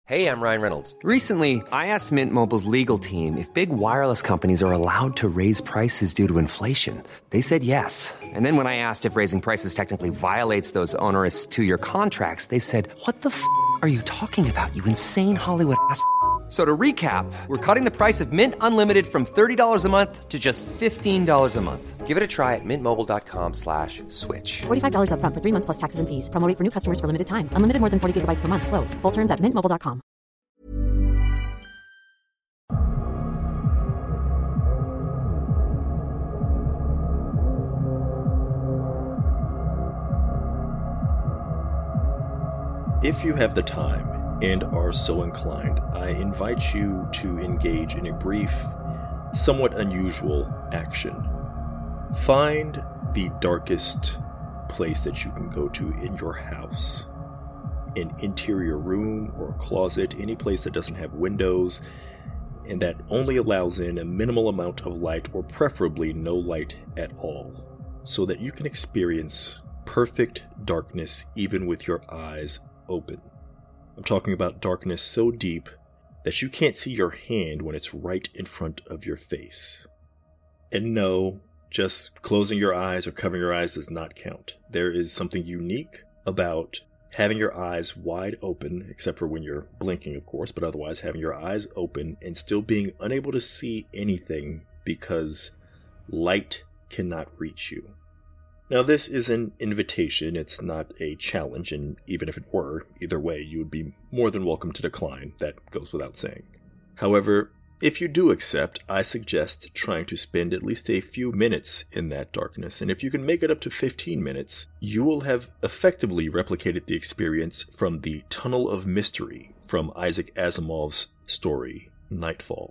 Hey, I'm Ryan Reynolds. Recently, I asked Mint Mobile's legal team if big wireless companies are allowed to raise prices due to inflation. They said yes. And then when I asked if raising prices technically violates those onerous two-year contracts, they said, "What the f*** are you talking about, you insane Hollywood ass?" So to recap, we're cutting the price of Mint Unlimited from $30 a month to just $15 a month. Give it a try at mintmobile.com/switch. $45 up front for 3 months plus taxes and fees. Promo rate for new customers for limited time. Unlimited more than 40 gigabytes per month. Slows full terms at mintmobile.com. If you have the time and are so inclined, I invite you to engage in a brief, somewhat unusual action. Find the darkest place that you can go to in your house. An interior room or a closet, any place that doesn't have windows and that only allows in a minimal amount of light, or preferably no light at all, so that you can experience perfect darkness even with your eyes open. I'm talking about darkness so deep that you can't see your hand when it's right in front of your face. And no, just closing your eyes or covering your eyes does not count. There is something unique about having your eyes wide open, except for when you're blinking, of course, but otherwise having your eyes open and still being unable to see anything because light cannot reach you. Now, this is an invitation, it's not a challenge, and even if it were, either way, you would be more than welcome to decline. That goes without saying. However, if you do accept, I suggest trying to spend at least a few minutes in that darkness, and if you can make it up to 15 minutes, you will have effectively replicated the experience from the Tunnel of Mystery from Isaac Asimov's story, Nightfall.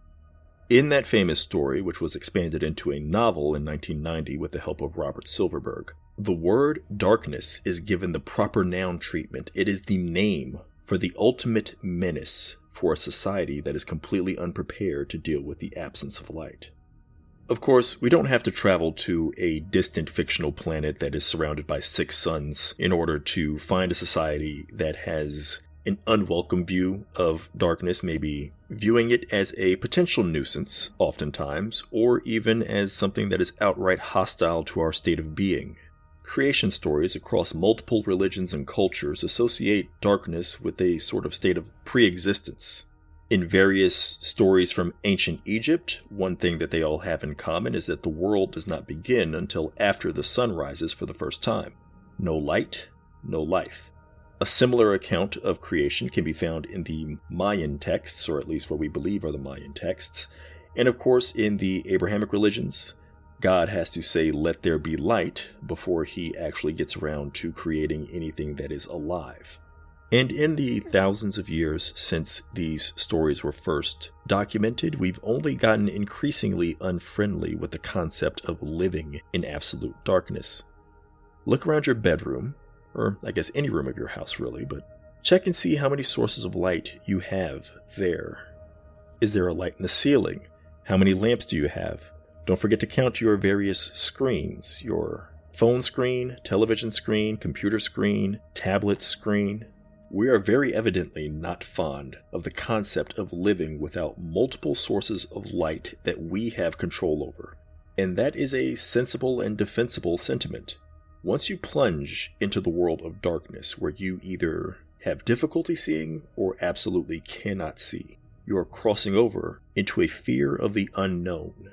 In that famous story, which was expanded into a novel in 1990 with the help of Robert Silverberg, the word darkness is given the proper noun treatment. It is the name for the ultimate menace for a society that is completely unprepared to deal with the absence of light. Of course, we don't have to travel to a distant fictional planet that is surrounded by 6 suns in order to find a society that has an unwelcome view of darkness, maybe viewing it as a potential nuisance, oftentimes, or even as something that is outright hostile to our state of being. Creation stories across multiple religions and cultures associate darkness with a sort of state of pre-existence. In various stories from ancient Egypt, one thing that they all have in common is that the world does not begin until after the sun rises for the first time. No light, no life. A similar account of creation can be found in the Mayan texts, or at least what we believe are the Mayan texts. And of course, in the Abrahamic religions, God has to say, "Let there be light," before he actually gets around to creating anything that is alive. And in the thousands of years since these stories were first documented, we've only gotten increasingly unfriendly with the concept of living in absolute darkness. Look around your bedroom, or I guess any room of your house really, but check and see how many sources of light you have there. Is there a light in the ceiling? How many lamps do you have? Don't forget to count your various screens, your phone screen, television screen, computer screen, tablet screen. We are very evidently not fond of the concept of living without multiple sources of light that we have control over. And that is a sensible and defensible sentiment. Once you plunge into the world of darkness, where you either have difficulty seeing or absolutely cannot see, you are crossing over into a fear of the unknown.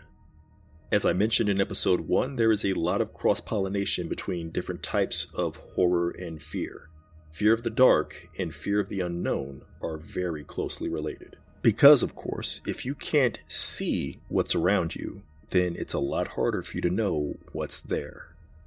As I mentioned in episode 1, there is a lot of cross-pollination between different types of horror and fear. Fear of the dark and fear of the unknown are very closely related. Because, of course, if you can't see what's around you, then it's a lot harder for you to know what's there.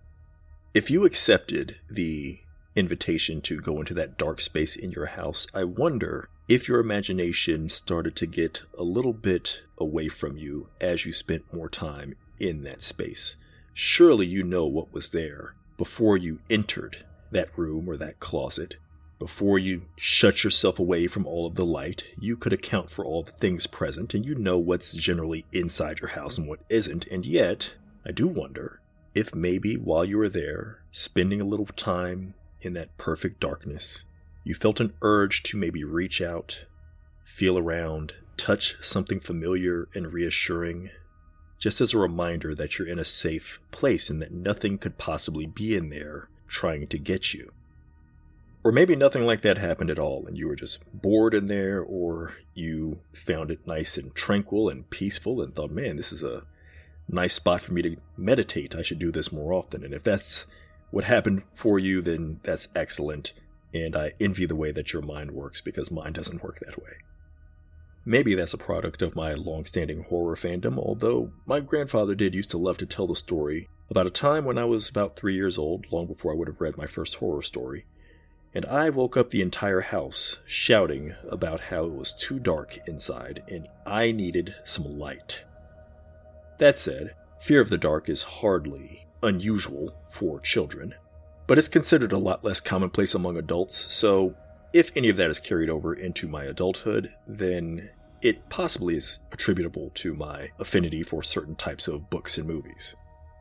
If you accepted the invitation to go into that dark space in your house, I wonder if your imagination started to get a little bit away from you as you spent more time in that space. Surely you know what was there before you entered that room or that closet. Before you shut yourself away from all of the light, you could account for all the things present, and you know what's generally inside your house and what isn't. And yet, I do wonder if maybe while you were there, spending a little time in that perfect darkness, You felt an urge to maybe reach out, feel around, touch something familiar and reassuring, just as a reminder that you're in a safe place and that nothing could possibly be in there trying to get you. Or maybe nothing like that happened at all and you were just bored in there, or you found it nice and tranquil and peaceful and thought, man, this is a nice spot for me to meditate. I should do this more often. And if that's what happened for you, then that's excellent. And I envy the way that your mind works, because mine doesn't work that way. Maybe that's a product of my long-standing horror fandom, although my grandfather did used to love to tell the story about a time when I was about 3 years old, long before I would have read my first horror story. And I woke up the entire house shouting about how it was too dark inside and I needed some light. That said, fear of the dark is hardly unusual for children, but it's considered a lot less commonplace among adults, so if any of that is carried over into my adulthood, then it possibly is attributable to my affinity for certain types of books and movies.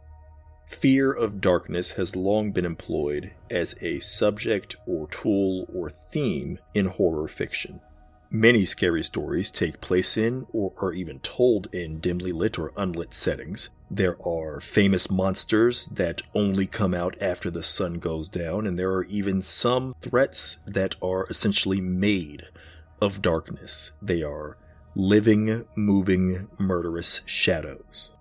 Fear of darkness has long been employed as a subject or tool or theme in horror fiction. Many scary stories take place in or are even told in dimly lit or unlit settings. There are famous monsters that only come out after the sun goes down, and there are even some threats that are essentially made of darkness. They are living, moving, murderous shadows.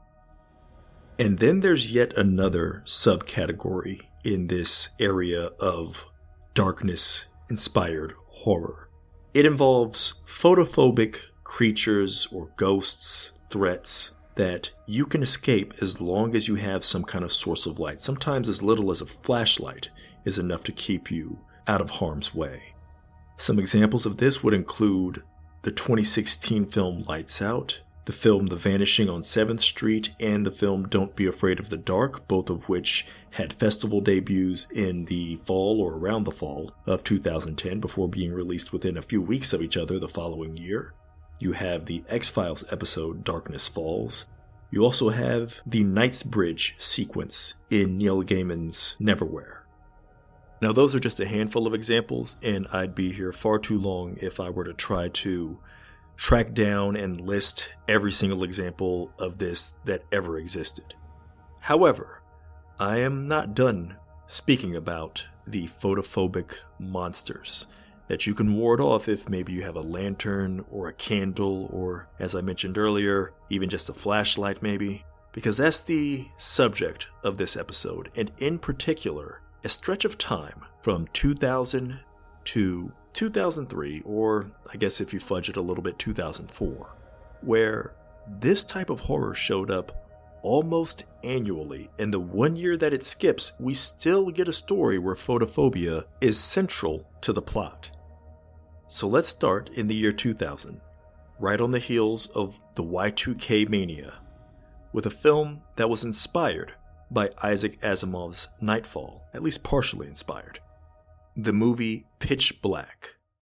And then there's yet another subcategory in this area of darkness-inspired horror. It involves photophobic creatures or ghosts, threats that you can escape as long as you have some kind of source of light. Sometimes as little as a flashlight is enough to keep you out of harm's way. Some examples of this would include the 2016 film Lights Out, the film The Vanishing on 7th Street, and the film Don't Be Afraid of the Dark, both of which had festival debuts in the fall or around the fall of 2010 before being released within a few weeks of each other the following year. You have the X-Files episode Darkness Falls. You also have the Knightsbridge sequence in Neil Gaiman's Neverwhere. Now those are just a handful of examples, and I'd be here far too long if I were to try to track down and list every single example of this that ever existed. However, I am not done speaking about the photophobic monsters that you can ward off if maybe you have a lantern or a candle or, as I mentioned earlier, even just a flashlight maybe, because that's the subject of this episode, and in particular, a stretch of time from 2000 to 2003, or I guess if you fudge it a little bit, 2004, where this type of horror showed up almost annually. In the 1 year that it skips, we still get a story where photophobia is central to the plot. So let's start in the year 2000, right on the heels of the Y2K mania, with a film that was inspired by Isaac Asimov's Nightfall, at least partially inspired. The movie Pitch Black.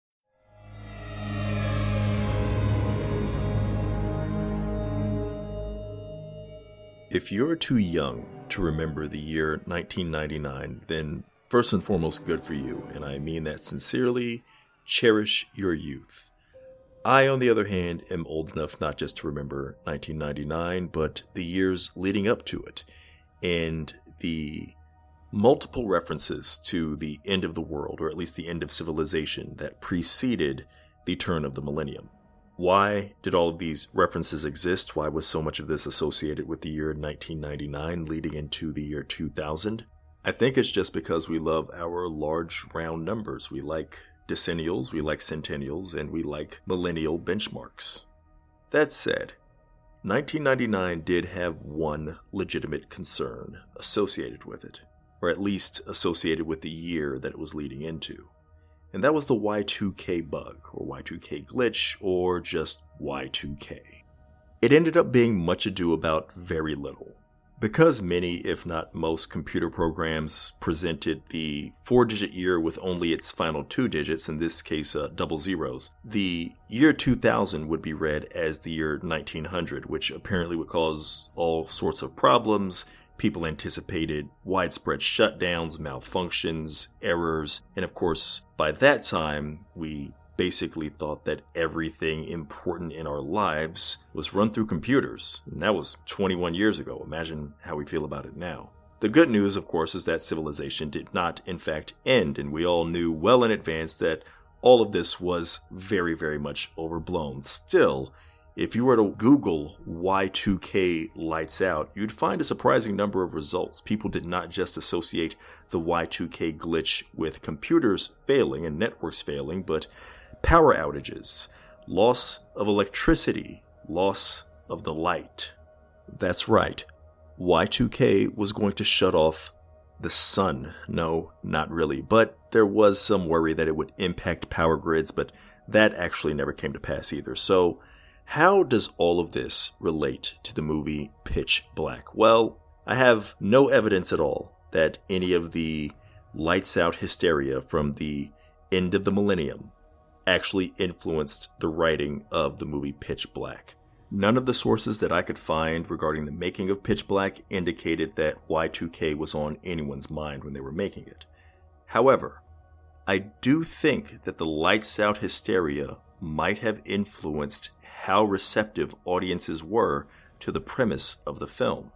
If you're too young to remember the year 1999, then first and foremost, good for you, and I mean that sincerely. Cherish your youth. I, on the other hand, am old enough not just to remember 1999, but the years leading up to it, and the multiple references to the end of the world, or at least the end of civilization, that preceded the turn of the millennium. Why did all of these references exist? Why was so much of this associated with the year 1999 leading into the year 2000? I think it's just because we love our large round numbers. We like decennials, we like centennials, and we like millennial benchmarks. That said, 1999 did have one legitimate concern associated with it, or at least associated with the year that it was leading into. And that was the Y2K bug, or Y2K glitch, or just Y2K. It ended up being much ado about very little. Because many, if not most, computer programs presented the 4-digit year with only its final 2 digits, in this case double zeros, the year 2000 would be read as the year 1900, which apparently would cause all sorts of problems, People anticipated widespread shutdowns, malfunctions, errors, and of course, by that time, we basically thought that everything important in our lives was run through computers. And that was 21 years ago. Imagine how we feel about it now. The good news, of course, is that civilization did not, in fact, end, and we all knew well in advance that all of this was very, very much overblown. Still, if you were to Google Y2K lights out, you'd find a surprising number of results. People did not just associate the Y2K glitch with computers failing and networks failing, but power outages, loss of electricity, loss of the light. That's right. Y2K was going to shut off the sun. No, not really. But there was some worry that it would impact power grids, but that actually never came to pass either. So, how does all of this relate to the movie Pitch Black? Well, I have no evidence at all that any of the lights out hysteria from the end of the millennium actually influenced the writing of the movie Pitch Black. None of the sources that I could find regarding the making of Pitch Black indicated that Y2K was on anyone's mind when they were making it. However, I do think that the lights out hysteria might have influenced how receptive audiences were to the premise of the film.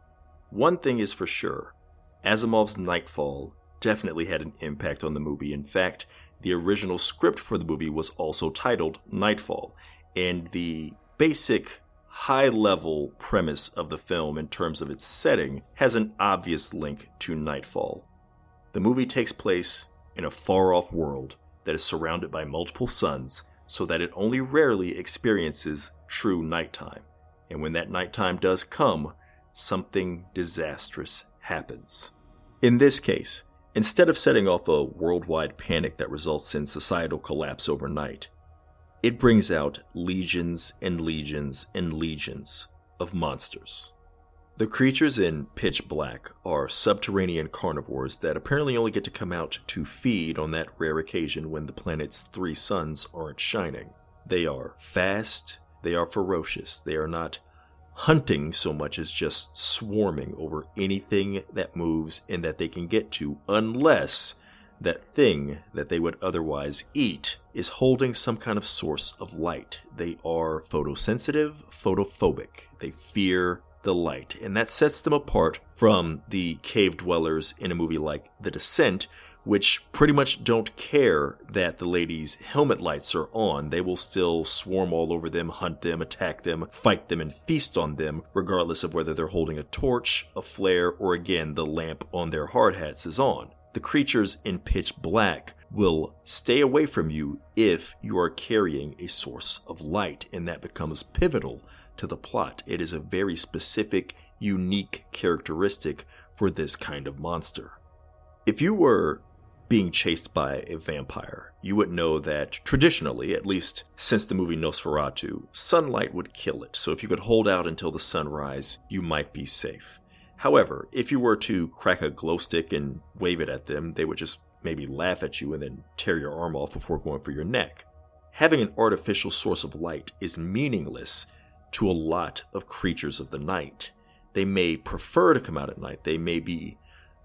One thing is for sure, Asimov's Nightfall definitely had an impact on the movie. In fact, the original script for the movie was also titled Nightfall, and the basic high-level premise of the film in terms of its setting has an obvious link to Nightfall. The movie takes place in a far-off world that is surrounded by multiple suns, so that it only rarely experiences true nighttime. And when that nighttime does come, something disastrous happens. In this case, instead of setting off a worldwide panic that results in societal collapse overnight, it brings out legions and legions and legions of monsters. The creatures in Pitch Black are subterranean carnivores that apparently only get to come out to feed on that rare occasion when the planet's 3 suns aren't shining. They are fast, they are ferocious, they are not hunting so much as just swarming over anything that moves and that they can get to, unless that thing that they would otherwise eat is holding some kind of source of light. They are photosensitive, photophobic. They fear the light, and that sets them apart from the cave dwellers in a movie like The Descent, which pretty much don't care that the ladies' helmet lights are on. They will still swarm all over them, hunt them, attack them, fight them, and feast on them, regardless of whether they're holding a torch, a flare, or again, the lamp on their hard hats is on. The creatures in Pitch Black will stay away from you if you are carrying a source of light, and that becomes pivotal to the plot. It is a very specific, unique characteristic for this kind of monster. If you were being chased by a vampire, you would know that traditionally, at least since the movie Nosferatu, sunlight would kill it. So if you could hold out until the sunrise, you might be safe. However, if you were to crack a glow stick and wave it at them, they would just maybe laugh at you and then tear your arm off before going for your neck. Having an artificial source of light is meaningless to a lot of creatures of the night. They may prefer to come out at night. They may be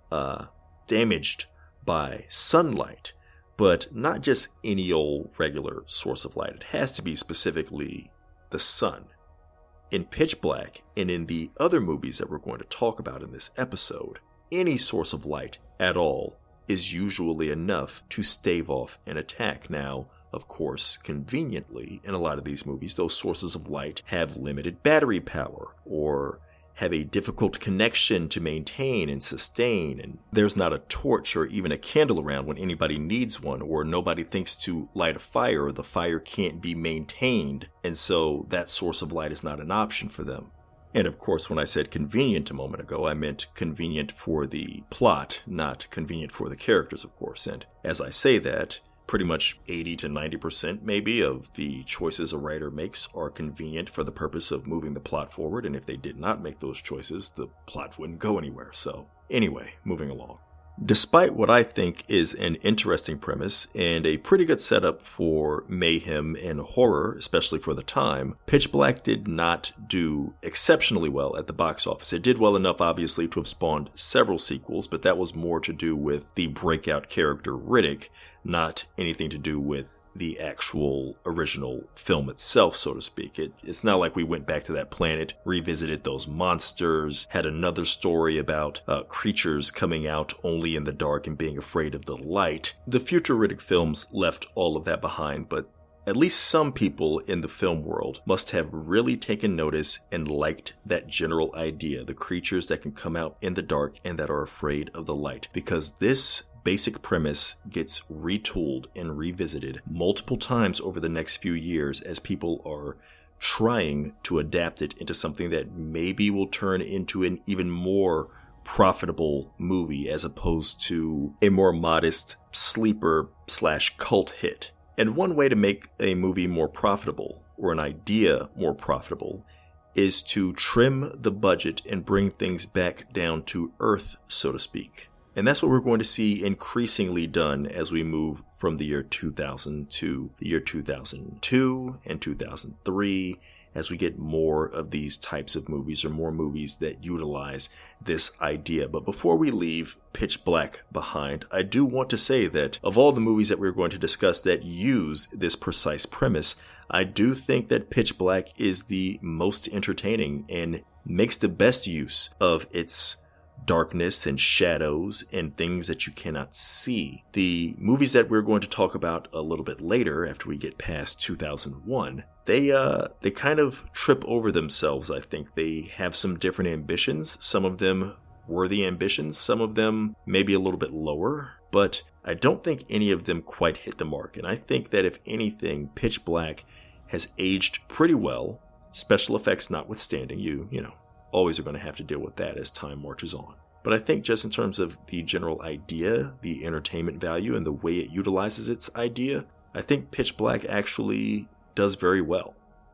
damaged by sunlight, but not just any old regular source of light. It has to be specifically the sun. In Pitch Black, and in the other movies that we're going to talk about in this episode, any source of light at all is usually enough to stave off an attack. Now, of course, conveniently, in a lot of these movies, those sources of light have limited battery power, or have a difficult connection to maintain and sustain, and there's not a torch or even a candle around when anybody needs one, or nobody thinks to light a fire, or the fire can't be maintained, and so that source of light is not an option for them. And of course, when I said convenient a moment ago, I meant convenient for the plot, not convenient for the characters, of course. And as I say that, pretty much 80 to 90% maybe of the choices a writer makes are convenient for the purpose of moving the plot forward, and if they did not make those choices, the plot wouldn't go anywhere. So anyway, moving along. Despite what I think is an interesting premise and a pretty good setup for mayhem and horror, especially for the time, Pitch Black did not do exceptionally well at the box office. It did well enough, obviously, to have spawned several sequels, but that was more to do with the breakout character Riddick, not anything to do with the actual original film itself, so to speak. It's not like we went back to that planet, revisited those monsters, had another story about creatures coming out only in the dark and being afraid of the light. The future Riddick films left all of that behind, but at least some people in the film world must have really taken notice and liked that general idea, the creatures that can come out in the dark and that are afraid of the light, because this basic premise gets retooled and revisited multiple times over the next few years as people are trying to adapt it into something that maybe will turn into an even more profitable movie as opposed to a more modest sleeper/cult hit. And one way to make a movie more profitable, or an idea more profitable, is to trim the budget and bring things back down to earth, so to speak. And that's what we're going to see increasingly done as we move from the year 2000 to the year 2002 and 2003, as we get more of these types of movies, or more movies that utilize this idea. But before we leave Pitch Black behind, I do want to say that of all the movies that we're going to discuss that use this precise premise, I do think that Pitch Black is the most entertaining and makes the best use of its darkness and shadows and things that you cannot see. The movies that we're going to talk about a little bit later, after we get past 2001, they kind of trip over themselves, I think. They have some different ambitions, some of them worthy ambitions, some of them maybe a little bit lower, but I don't think any of them quite hit the mark. And I think that if anything, Pitch Black has aged pretty well, special effects notwithstanding. You know, always are going to have to deal with that as time marches on. But I think just in terms of the general idea, the entertainment value, and the way it utilizes its idea, I think Pitch Black actually does very well.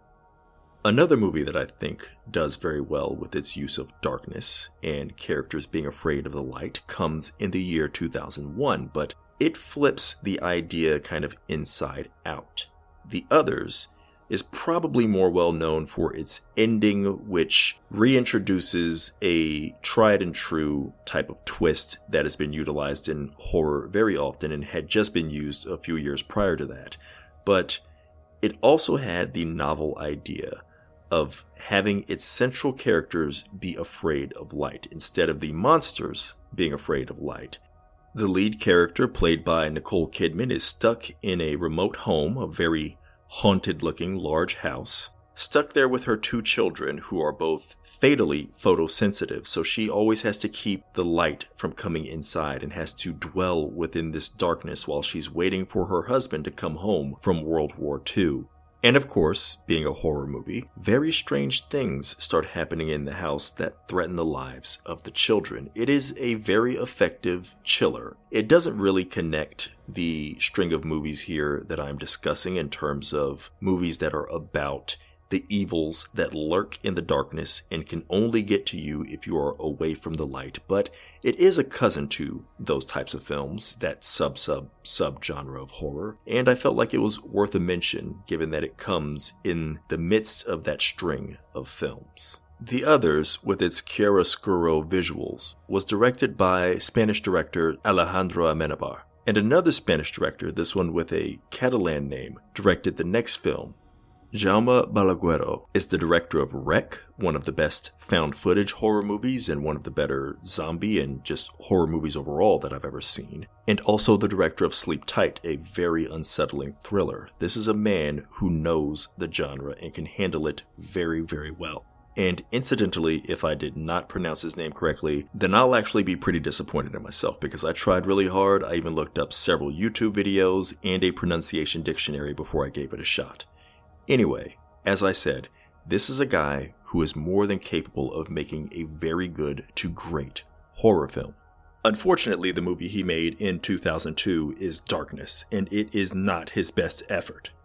Another movie that I think does very well with its use of darkness and characters being afraid of the light comes in the year 2001, but it flips the idea kind of inside out. The Others is probably more well known for its ending, which reintroduces a tried and true type of twist that has been utilized in horror very often and had just been used a few years prior to that. But it also had the novel idea of having its central characters be afraid of light instead of the monsters being afraid of light. The lead character, played by Nicole Kidman, is stuck in a remote home, a very haunted-looking large house, stuck there with her two children who are both fatally photosensitive, so she always has to keep the light from coming inside and has to dwell within this darkness while she's waiting for her husband to come home from World War II. And of course, being a horror movie, very strange things start happening in the house that threaten the lives of the children. It is a very effective chiller. It doesn't really connect the string of movies here that I'm discussing in terms of movies that are about the evils that lurk in the darkness and can only get to you if you are away from the light. But it is a cousin to those types of films, that sub-genre of horror, and I felt like it was worth a mention given that it comes in the midst of that string of films. The Others, with its chiaroscuro visuals, was directed by Spanish director Alejandro Amenabar. And another Spanish director, this one with a Catalan name, directed the next film. Jaume Balaguero is the director of Wreck, one of the best found footage horror movies and one of the better zombie and just horror movies overall that I've ever seen. And also the director of Sleep Tight, a very unsettling thriller. This is a man who knows the genre and can handle it very, very well. And incidentally, if I did not pronounce his name correctly, then I'll actually be pretty disappointed in myself because I tried really hard. I even looked up several YouTube videos and a pronunciation dictionary before I gave it a shot. Anyway, as I said, this is a guy who is more than capable of making a very good to great horror film. Unfortunately, the movie he made in 2002 is Darkness, and it is not his best effort.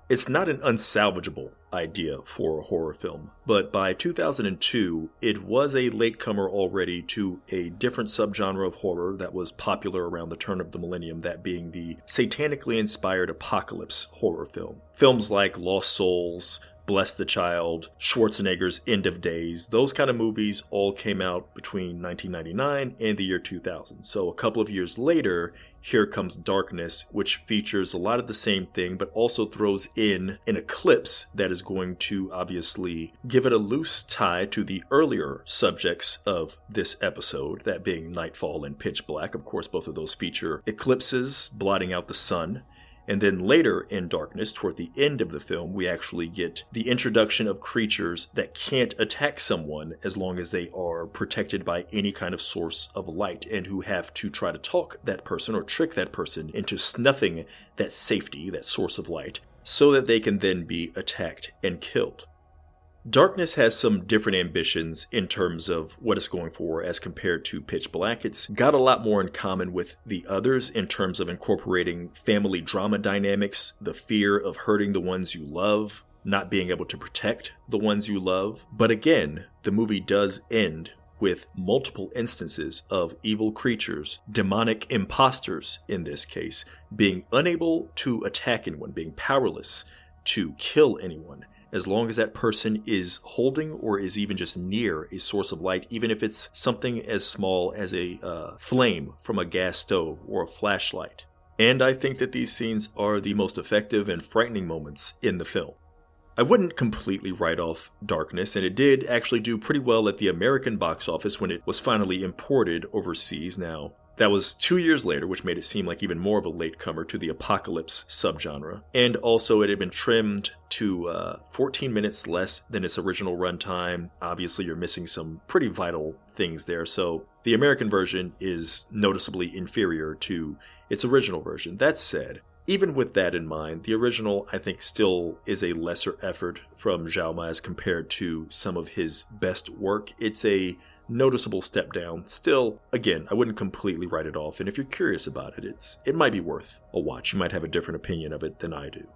It's not an unsalvageable idea for a horror film, but by 2002, it was a latecomer already to a different subgenre of horror that was popular around the turn of the millennium, that being the satanically inspired apocalypse horror film. Films like Lost Souls, Bless the Child, Schwarzenegger's End of Days, those kind of movies all came out between 1999 and the year 2000. So a couple of years later, here comes Darkness, which features a lot of the same thing, but also throws in an eclipse that is going to obviously give it a loose tie to the earlier subjects of this episode, that being Nightfall and Pitch Black. Of course, both of those feature eclipses blotting out the sun. And then later in Darkness, toward the end of the film, we actually get the introduction of creatures that can't attack someone as long as they are protected by any kind of source of light, and who have to try to talk that person or trick that person into snuffing that safety, that source of light, so that they can then be attacked and killed. Darkness has some different ambitions in terms of what it's going for as compared to Pitch Black. It's got a lot more in common with the others in terms of incorporating family drama dynamics, the fear of hurting the ones you love, not being able to protect the ones you love. But again, the movie does end with multiple instances of evil creatures, demonic imposters in this case, being unable to attack anyone, being powerless to kill anyone, as long as that person is holding or is even just near a source of light, even if it's something as small as a flame from a gas stove or a flashlight. And I think that these scenes are the most effective and frightening moments in the film. I wouldn't completely write off Darkness, and it did actually do pretty well at the American box office when it was finally imported overseas. Now, that was 2 years later, which made it seem like even more of a latecomer to the apocalypse subgenre. And also it had been trimmed to 14 minutes less than its original runtime. Obviously, you're missing some pretty vital things there. So the American version is noticeably inferior to its original version. That said, even with that in mind, the original, I think, still is a lesser effort from Jaume as compared to some of his best work. It's a noticeable step down. Still, again, I wouldn't completely write it off, and if you're curious about it, it might be worth a watch. You might have a different opinion of it than I do.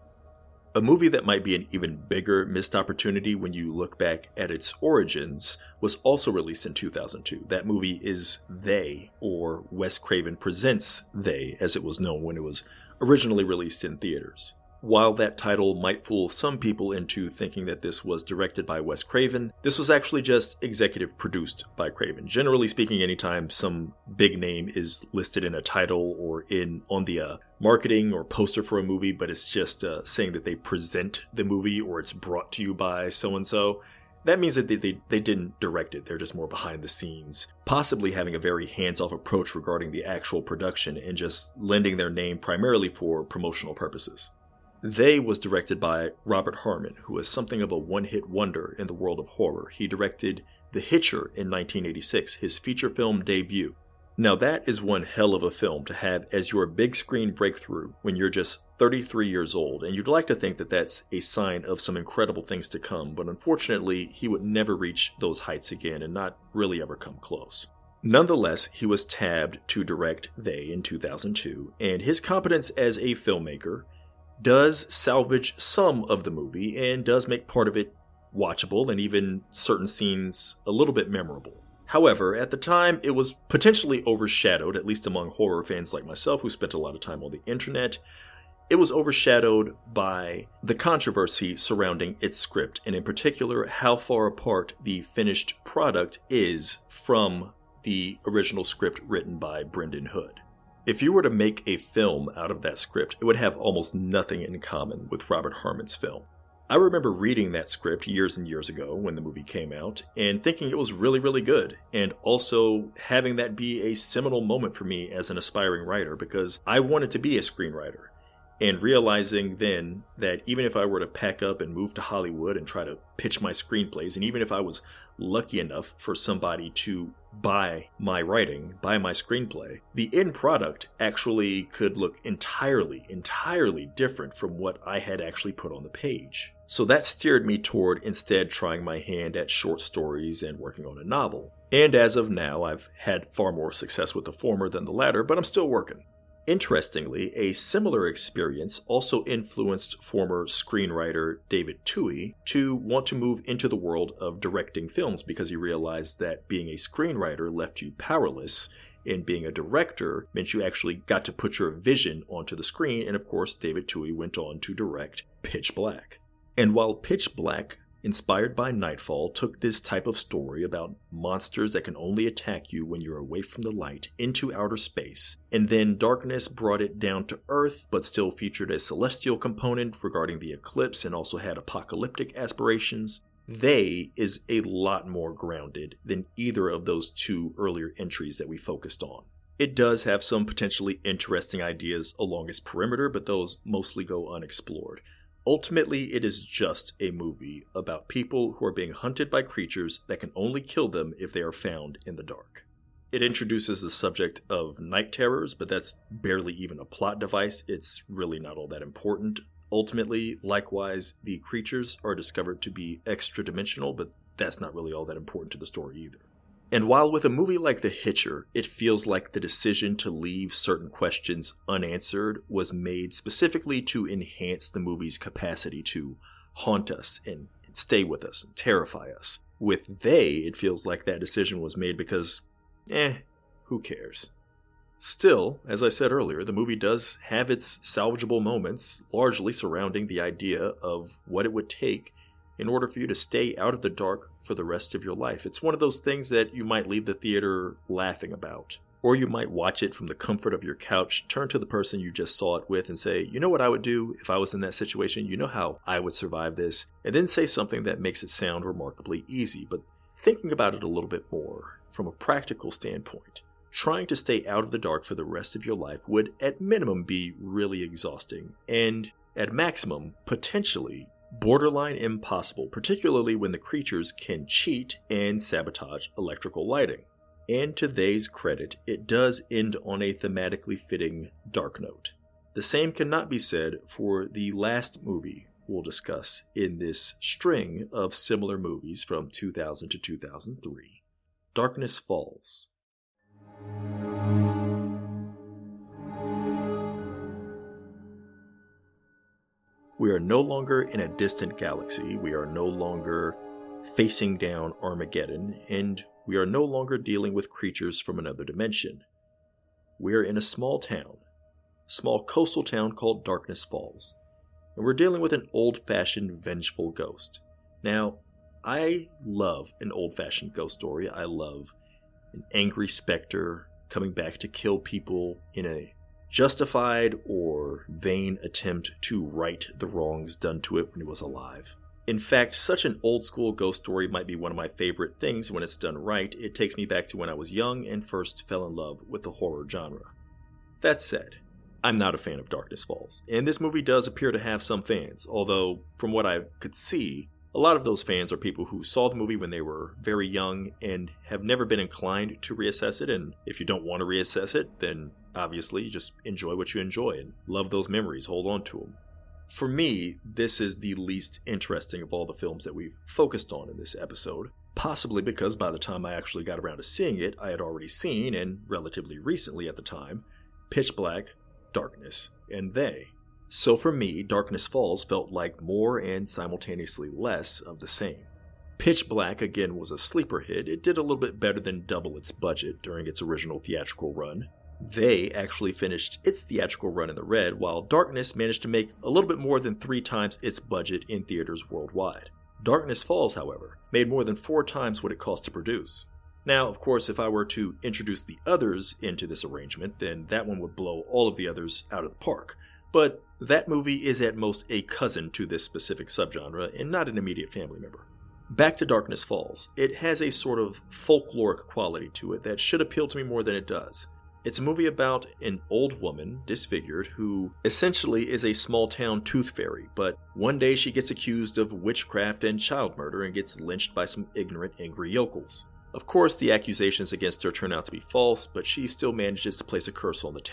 A movie that might be an even bigger missed opportunity when you look back at its origins was also released in 2002. That movie is They, or Wes Craven Presents They, as it was known when it was originally released in theaters. While that title might fool some people into thinking that this was directed by Wes Craven, this was actually just executive produced by Craven. Generally speaking, anytime some big name is listed in a title or on the marketing or poster for a movie, but it's just saying that they present the movie or it's brought to you by so-and-so, that means that they didn't direct it. They're just more behind the scenes, possibly having a very hands-off approach regarding the actual production and just lending their name primarily for promotional purposes. They was directed by Robert Harmon, who is something of a one-hit wonder in the world of horror. He directed The Hitcher in 1986, his feature film debut. Now that is one hell of a film to have as your big screen breakthrough when you're just 33 years old, and you'd like to think that that's a sign of some incredible things to come, but unfortunately he would never reach those heights again and not really ever come close. Nonetheless, he was tabbed to direct They in 2002, and his competence as a filmmaker does salvage some of the movie and does make part of it watchable and even certain scenes a little bit memorable. However, at the time, it was potentially overshadowed, at least among horror fans like myself who spent a lot of time on the internet. It was overshadowed by the controversy surrounding its script, and in particular, how far apart the finished product is from the original script written by Brendan Hood. If you were to make a film out of that script, it would have almost nothing in common with Robert Harmon's film. I remember reading that script years and years ago when the movie came out and thinking it was really, really good, and also having that be a seminal moment for me as an aspiring writer because I wanted to be a screenwriter. And realizing then that even if I were to pack up and move to Hollywood and try to pitch my screenplays, and even if I was lucky enough for somebody to buy my writing, buy my screenplay, the end product actually could look entirely different from what I had actually put on the page. So that steered me toward instead trying my hand at short stories and working on a novel. And as of now, I've had far more success with the former than the latter, but I'm still working. Interestingly, a similar experience also influenced former screenwriter David Twohy to want to move into the world of directing films because he realized that being a screenwriter left you powerless, and being a director meant you actually got to put your vision onto the screen, and of course David Twohy went on to direct Pitch Black. And while Pitch Black, inspired by Nightfall, took this type of story about monsters that can only attack you when you're away from the light into outer space, and then Darkness brought it down to Earth but still featured a celestial component regarding the eclipse and also had apocalyptic aspirations, They is a lot more grounded than either of those two earlier entries that we focused on. It does have some potentially interesting ideas along its perimeter, but those mostly go unexplored. Ultimately, it is just a movie about people who are being hunted by creatures that can only kill them if they are found in the dark. It introduces the subject of night terrors, but that's barely even a plot device. It's really not all that important. Ultimately, likewise, the creatures are discovered to be extra-dimensional, but that's not really all that important to the story either. And while with a movie like The Hitcher, it feels like the decision to leave certain questions unanswered was made specifically to enhance the movie's capacity to haunt us and stay with us and terrify us. With They, it feels like that decision was made because, who cares? Still, as I said earlier, the movie does have its salvageable moments, largely surrounding the idea of what it would take in order for you to stay out of the dark for the rest of your life. It's one of those things that you might leave the theater laughing about. Or you might watch it from the comfort of your couch, turn to the person you just saw it with and say, you know what I would do if I was in that situation? You know how I would survive this? And then say something that makes it sound remarkably easy. But thinking about it a little bit more, from a practical standpoint, trying to stay out of the dark for the rest of your life would at minimum be really exhausting, and at maximum, potentially borderline impossible, particularly when the creatures can cheat and sabotage electrical lighting. And to They's credit, it does end on a thematically fitting dark note. The same cannot be said for the last movie we'll discuss in this string of similar movies from 2000 to 2003, Darkness Falls. We are no longer in a distant galaxy, we are no longer facing down Armageddon, and we are no longer dealing with creatures from another dimension. We are in a small coastal town called Darkness Falls, and we're dealing with an old-fashioned vengeful ghost. Now, I love an old-fashioned ghost story. I love an angry specter coming back to kill people in a justified or vain attempt to right the wrongs done to it when it was alive. In fact, such an old-school ghost story might be one of my favorite things when it's done right. It takes me back to when I was young and first fell in love with the horror genre. That said, I'm not a fan of Darkness Falls, and this movie does appear to have some fans, although from what I could see, a lot of those fans are people who saw the movie when they were very young and have never been inclined to reassess it, and if you don't want to reassess it, then obviously just enjoy what you enjoy and love those memories, hold on to them. For me, this is the least interesting of all the films that we've focused on in this episode, possibly because by the time I actually got around to seeing it, I had already seen, and relatively recently at the time, Pitch Black, Darkness, and They. So for me, Darkness Falls felt like more and simultaneously less of the same. Pitch Black, again, was a sleeper hit. It did a little bit better than double its budget during its original theatrical run. They actually finished its theatrical run in the red, while Darkness managed to make a little bit more than 3 times its budget in theaters worldwide. Darkness Falls, however, made more than 4 times what it cost to produce. Now, of course, if I were to introduce the others into this arrangement, then that one would blow all of the others out of the park. But that movie is at most a cousin to this specific subgenre and not an immediate family member. Back to Darkness Falls, it has a sort of folkloric quality to it that should appeal to me more than it does. It's a movie about an old woman, disfigured, who essentially is a small-town tooth fairy, but one day she gets accused of witchcraft and child murder and gets lynched by some ignorant, angry yokels. Of course, the accusations against her turn out to be false, but she still manages to place a curse on the town.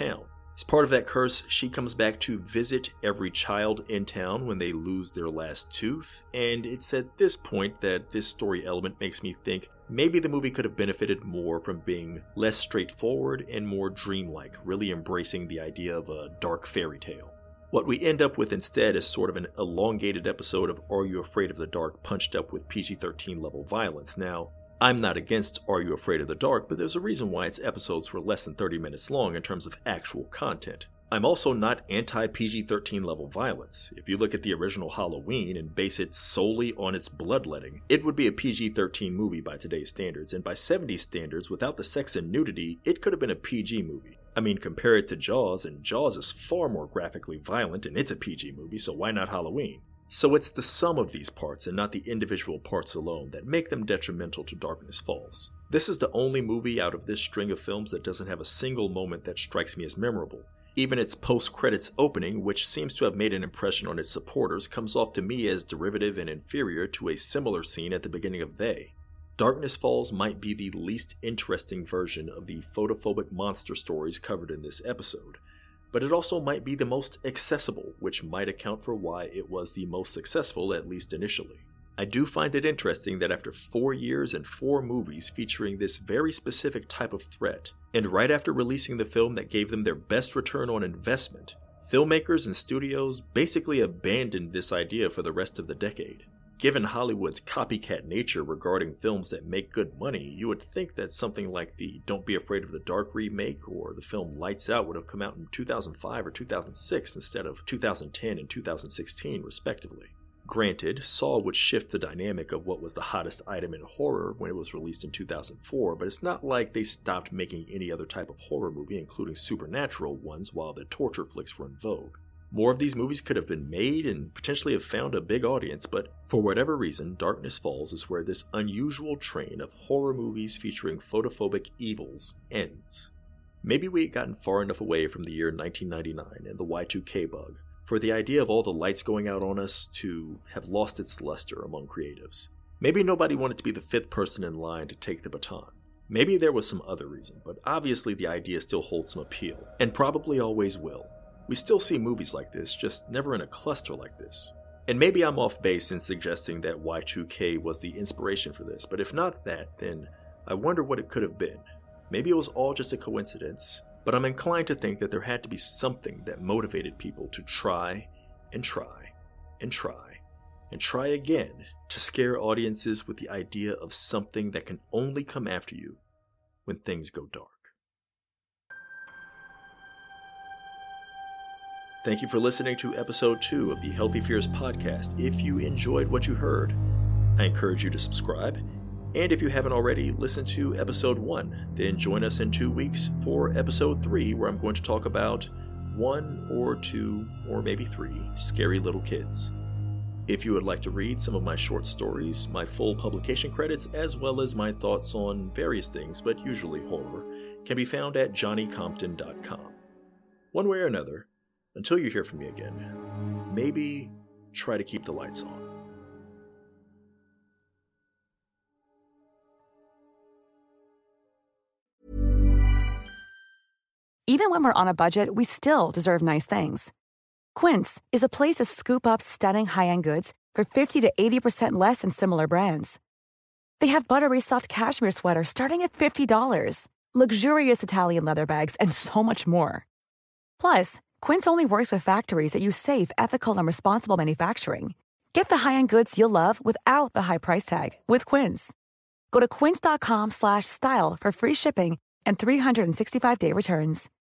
As part of that curse, she comes back to visit every child in town when they lose their last tooth, and it's at this point that this story element makes me think maybe the movie could have benefited more from being less straightforward and more dreamlike, really embracing the idea of a dark fairy tale. What we end up with instead is sort of an elongated episode of Are You Afraid of the Dark punched up with PG-13 level violence. Now, I'm not against Are You Afraid of the Dark, but there's a reason why its episodes were less than 30 minutes long in terms of actual content. I'm also not anti-PG-13 level violence. If you look at the original Halloween and base it solely on its bloodletting, it would be a PG-13 movie by today's standards, and by 70s standards, without the sex and nudity, it could have been a PG movie. I mean, compare it to Jaws, and Jaws is far more graphically violent, and it's a PG movie, so why not Halloween? So it's the sum of these parts and not the individual parts alone that make them detrimental to Darkness Falls. This is the only movie out of this string of films that doesn't have a single moment that strikes me as memorable. Even its post-credits opening, which seems to have made an impression on its supporters, comes off to me as derivative and inferior to a similar scene at the beginning of They. Darkness Falls might be the least interesting version of the photophobic monster stories covered in this episode, but it also might be the most accessible, which might account for why it was the most successful, at least initially. I do find it interesting that after 4 years and 4 movies featuring this very specific type of threat, and right after releasing the film that gave them their best return on investment, filmmakers and studios basically abandoned this idea for the rest of the decade. Given Hollywood's copycat nature regarding films that make good money, you would think that something like the Don't Be Afraid of the Dark remake or the film Lights Out would have come out in 2005 or 2006 instead of 2010 and 2016 respectively. Granted, Saw would shift the dynamic of what was the hottest item in horror when it was released in 2004, but it's not like they stopped making any other type of horror movie, including supernatural ones, while the torture flicks were in vogue. More of these movies could have been made and potentially have found a big audience, but for whatever reason, Darkness Falls is where this unusual train of horror movies featuring photophobic evils ends. Maybe we had gotten far enough away from the year 1999 and the Y2K bug for the idea of all the lights going out on us to have lost its luster among creatives. Maybe nobody wanted to be the 5th person in line to take the baton. Maybe there was some other reason, but obviously the idea still holds some appeal, and probably always will. We still see movies like this, just never in a cluster like this. And maybe I'm off base in suggesting that Y2K was the inspiration for this, but if not that, then I wonder what it could have been. Maybe it was all just a coincidence, but I'm inclined to think that there had to be something that motivated people to try and try and try and try again to scare audiences with the idea of something that can only come after you when things go dark. Thank you for listening to episode 2 of the Healthy Fears podcast. If you enjoyed what you heard, I encourage you to subscribe. And if you haven't already, listen to episode 1. Then join us in 2 weeks for episode 3, where I'm going to talk about 1 or 2 or maybe 3 scary little kids. If you would like to read some of my short stories, my full publication credits, as well as my thoughts on various things, but usually horror, can be found at johnnycompton.com. One way or another, until you hear from me again, maybe try to keep the lights on. Even when we're on a budget, we still deserve nice things. Quince is a place to scoop up stunning high-end goods for 50 to 80% less than similar brands. They have buttery soft cashmere sweaters starting at $50, luxurious Italian leather bags, and so much more. Plus, Quince only works with factories that use safe, ethical, and responsible manufacturing. Get the high-end goods you'll love without the high price tag with Quince. Go to quince.com/style for free shipping and 365-day returns.